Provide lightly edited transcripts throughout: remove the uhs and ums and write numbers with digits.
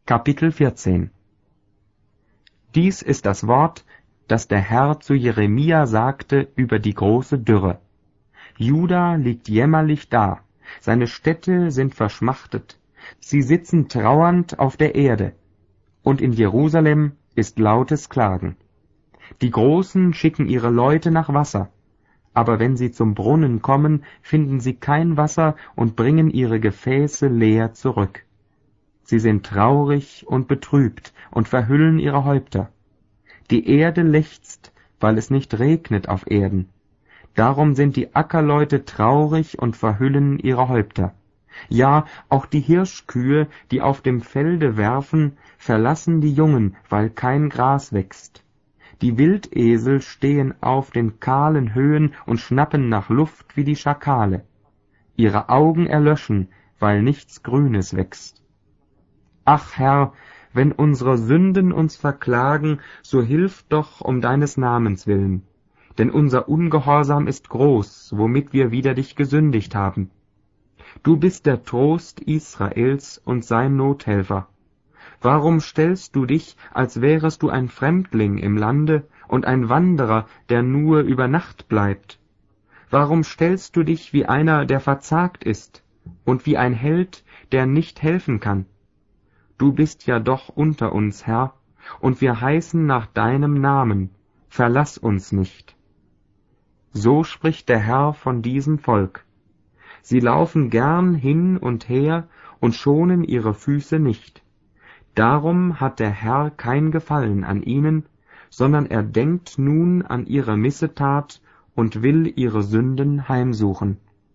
Kapitel 14. Dies ist das Wort, das der Herr zu Jeremia sagte über die große Dürre. Juda liegt jämmerlich da, seine Städte sind verschmachtet, sie sitzen trauernd auf der Erde, und in Jerusalem ist lautes Klagen. Die Großen schicken ihre Leute nach Wasser, aber wenn sie zum Brunnen kommen, finden sie kein Wasser und bringen ihre Gefäße leer zurück. Sie sind traurig und betrübt und verhüllen ihre Häupter. Die Erde lechzt, weil es nicht regnet auf Erden. Darum sind die Ackerleute traurig und verhüllen ihre Häupter. Ja, auch die Hirschkühe, die auf dem Felde werfen, verlassen die Jungen, weil kein Gras wächst. Die Wildesel stehen auf den kahlen Höhen und schnappen nach Luft wie die Schakale. Ihre Augen erlöschen, weil nichts Grünes wächst. Ach Herr, wenn unsere Sünden uns verklagen, so hilf doch um deines Namens willen. Denn unser Ungehorsam ist groß, womit wir wider dich gesündigt haben. Du bist der Trost Israels und sein Nothelfer. Warum stellst du dich, als wärest du ein Fremdling im Lande und ein Wanderer, der nur über Nacht bleibt? Warum stellst du dich wie einer, der verzagt ist, und wie ein Held, der nicht helfen kann? Du bist ja doch unter uns, Herr, und wir heißen nach deinem Namen, verlass uns nicht. So spricht der Herr von diesem Volk. Sie laufen gern hin und her und schonen ihre Füße nicht. Darum hat der Herr kein Gefallen an ihnen, sondern er denkt nun an ihre Missetat und will ihre Sünden heimsuchen.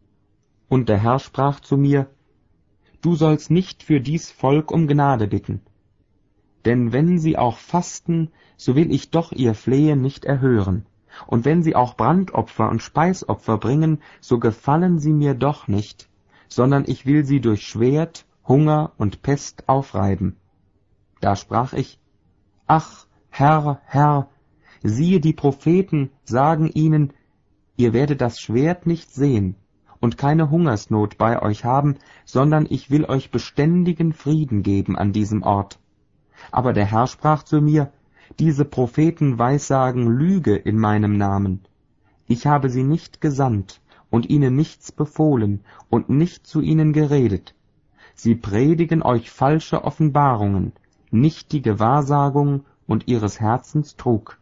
Und der Herr sprach zu mir: Du sollst nicht für dies Volk um Gnade bitten. Denn wenn sie auch fasten, so will ich doch ihr Flehen nicht erhören. Und wenn sie auch Brandopfer und Speisopfer bringen, so gefallen sie mir doch nicht, sondern ich will sie durch Schwert, Hunger und Pest aufreiben. Da sprach ich: Ach, Herr, Herr, siehe, die Propheten sagen ihnen, ihr werdet das Schwert nicht sehen und keine Hungersnot bei euch haben, sondern ich will euch beständigen Frieden geben an diesem Ort. Aber der Herr sprach zu mir: Diese Propheten weissagen Lüge in meinem Namen. Ich habe sie nicht gesandt und ihnen nichts befohlen und nicht zu ihnen geredet. Sie predigen euch falsche Offenbarungen, nichtige Wahrsagung und ihres Herzens Trug.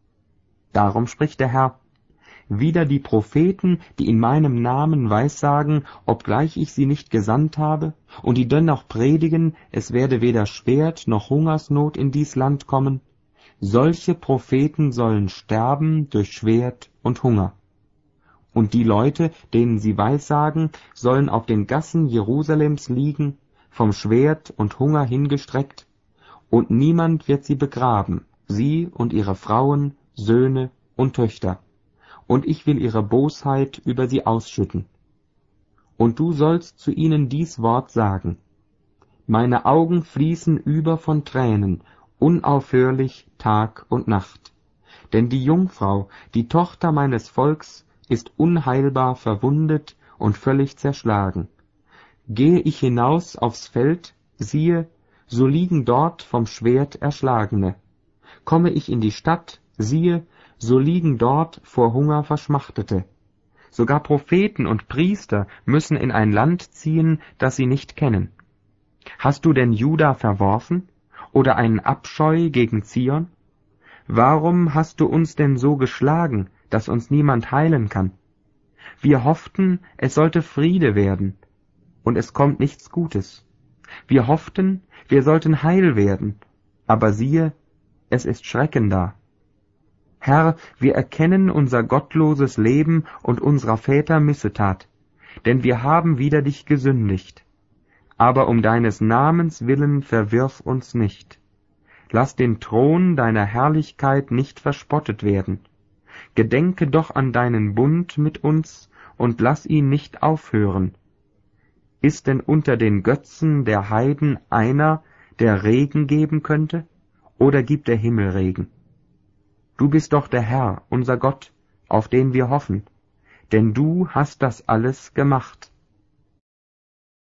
Darum spricht der Herr: Wider die Propheten, die in meinem Namen weissagen, obgleich ich sie nicht gesandt habe, und die dennoch predigen, es werde weder Schwert noch Hungersnot in dies Land kommen, solche Propheten sollen sterben durch Schwert und Hunger. Und die Leute, denen sie weissagen, sollen auf den Gassen Jerusalems liegen, vom Schwert und Hunger hingestreckt, und niemand wird sie begraben, sie und ihre Frauen, Söhne und Töchter. Und ich will ihre Bosheit über sie ausschütten. Und du sollst zu ihnen dies Wort sagen: Meine Augen fließen über von Tränen, unaufhörlich Tag und Nacht. Denn die Jungfrau, die Tochter meines Volks, ist unheilbar verwundet und völlig zerschlagen. Gehe ich hinaus aufs Feld, siehe, so liegen dort vom Schwert Erschlagene. Komme ich in die Stadt, siehe, so liegen dort vor Hunger Verschmachtete. Sogar Propheten und Priester müssen in ein Land ziehen, das sie nicht kennen. Hast du denn Juda verworfen oder einen Abscheu gegen Zion? Warum hast du uns denn so geschlagen, dass uns niemand heilen kann? Wir hofften, es sollte Friede werden, und es kommt nichts Gutes. Wir hofften, wir sollten heil werden, aber siehe, es ist Schrecken da. Herr, wir erkennen unser gottloses Leben und unserer Väter Missetat, denn wir haben wider dich gesündigt. Aber um deines Namens willen verwirf uns nicht. Lass den Thron deiner Herrlichkeit nicht verspottet werden. Gedenke doch an deinen Bund mit uns und lass ihn nicht aufhören. Ist denn unter den Götzen der Heiden einer, der Regen geben könnte, oder gibt der Himmel Regen? Du bist doch der Herr, unser Gott, auf den wir hoffen, denn du hast das alles gemacht.